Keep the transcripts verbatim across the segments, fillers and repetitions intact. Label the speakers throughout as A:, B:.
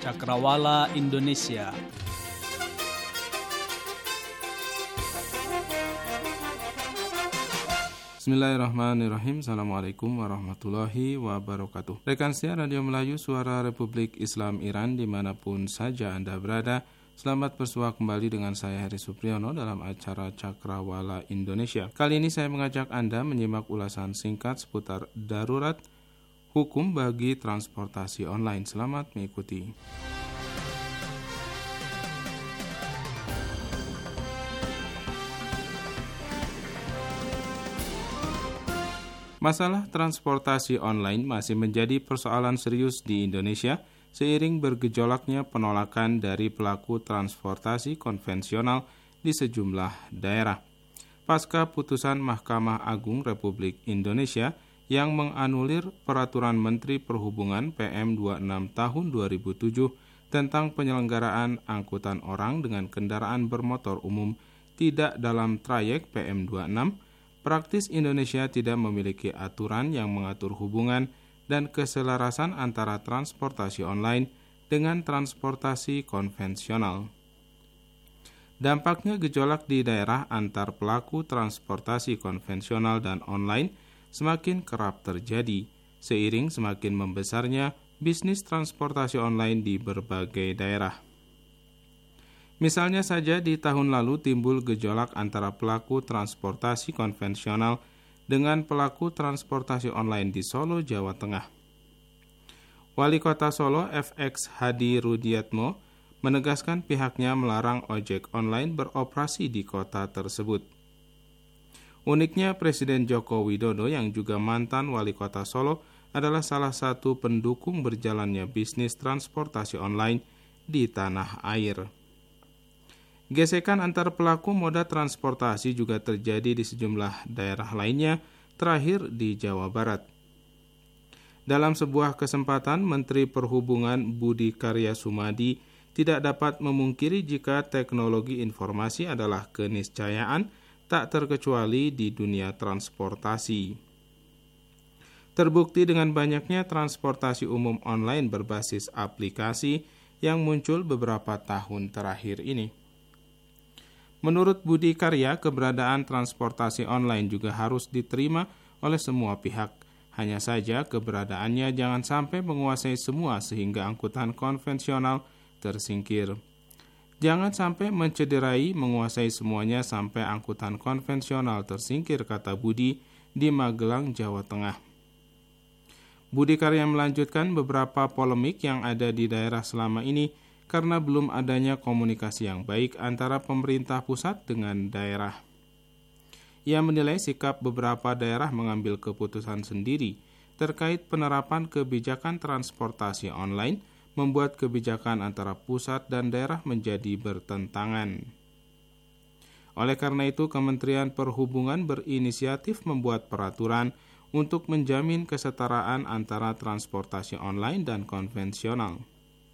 A: Cakrawala Indonesia.
B: Bismillahirrahmanirrahim. Assalamualaikum warahmatullahi wabarakatuh. Rekan siar Radio Melayu Suara Republik Islam Iran dimanapun saja Anda berada, selamat bersua kembali dengan saya Heri Supriyono dalam acara Cakrawala Indonesia. Kali ini saya mengajak Anda menyimak ulasan singkat seputar darurat hukum bagi transportasi online. Selamat mengikuti. Masalah transportasi online masih menjadi persoalan serius di Indonesia seiring bergejolaknya penolakan dari pelaku transportasi konvensional di sejumlah daerah. Pasca putusan Mahkamah Agung Republik Indonesia yang menganulir Peraturan Menteri Perhubungan P M dua puluh enam tahun dua ribu tujuh tentang penyelenggaraan angkutan orang dengan kendaraan bermotor umum tidak dalam trayek P M dua puluh enam, praktis Indonesia tidak memiliki aturan yang mengatur hubungan dan keselarasan antara transportasi online dengan transportasi konvensional. Dampaknya gejolak di daerah antar pelaku transportasi konvensional dan online semakin kerap terjadi, seiring semakin membesarnya bisnis transportasi online di berbagai daerah. Misalnya saja di tahun lalu timbul gejolak antara pelaku transportasi konvensional dengan pelaku transportasi online di Solo, Jawa Tengah. Wali Kota Solo F X Hadi Rudiatmo menegaskan pihaknya melarang ojek online beroperasi di kota tersebut. Uniknya Presiden Joko Widodo yang juga mantan Wali Kota Solo adalah salah satu pendukung berjalannya bisnis transportasi online di tanah air. Gesekan antar pelaku moda transportasi juga terjadi di sejumlah daerah lainnya, terakhir di Jawa Barat. Dalam sebuah kesempatan, Menteri Perhubungan Budi Karya Sumadi tidak dapat memungkiri jika teknologi informasi adalah keniscayaan, tak terkecuali di dunia transportasi. Terbukti dengan banyaknya transportasi umum online berbasis aplikasi yang muncul beberapa tahun terakhir ini. Menurut Budi Karya, keberadaan transportasi online juga harus diterima oleh semua pihak. Hanya saja keberadaannya jangan sampai menguasai semua sehingga angkutan konvensional tersingkir. Jangan sampai mencederai menguasai semuanya sampai angkutan konvensional tersingkir, kata Budi di Magelang, Jawa Tengah. Budi Karya melanjutkan beberapa polemik yang ada di daerah selama ini karena belum adanya komunikasi yang baik antara pemerintah pusat dengan daerah. Ia menilai sikap beberapa daerah mengambil keputusan sendiri terkait penerapan kebijakan transportasi online membuat kebijakan antara pusat dan daerah menjadi bertentangan. Oleh karena itu, Kementerian Perhubungan berinisiatif membuat peraturan untuk menjamin kesetaraan antara transportasi online dan konvensional.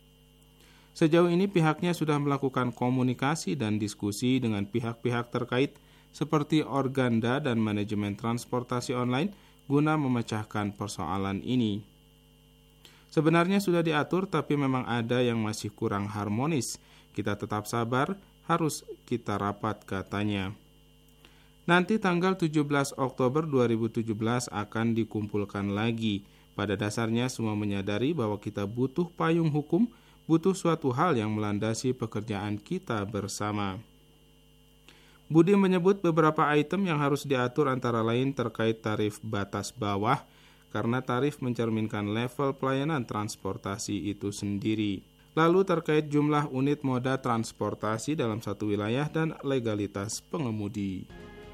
B: Sejauh ini pihaknya sudah melakukan komunikasi dan diskusi dengan pihak-pihak terkait seperti Organda dan manajemen transportasi online guna memecahkan persoalan ini. Sebenarnya sudah diatur tapi memang ada yang masih kurang harmonis. Kita tetap sabar, harus kita rapat, katanya. Nanti tanggal tujuh belas Oktober dua ribu tujuh belas akan dikumpulkan lagi. Pada dasarnya semua menyadari bahwa kita butuh payung hukum, butuh suatu hal yang melandasi pekerjaan kita bersama. Budi menyebut beberapa item yang harus diatur antara lain terkait tarif batas bawah, karena tarif mencerminkan level pelayanan transportasi itu sendiri. Lalu terkait jumlah unit moda transportasi dalam satu wilayah dan legalitas pengemudi.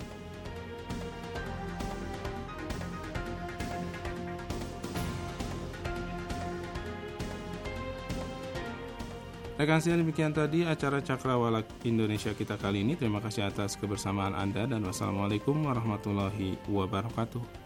B: Rekan siar, demikian tadi acara Cakrawala Indonesia kita kali ini. Terima kasih atas kebersamaan Anda dan wassalamualaikum warahmatullahi wabarakatuh.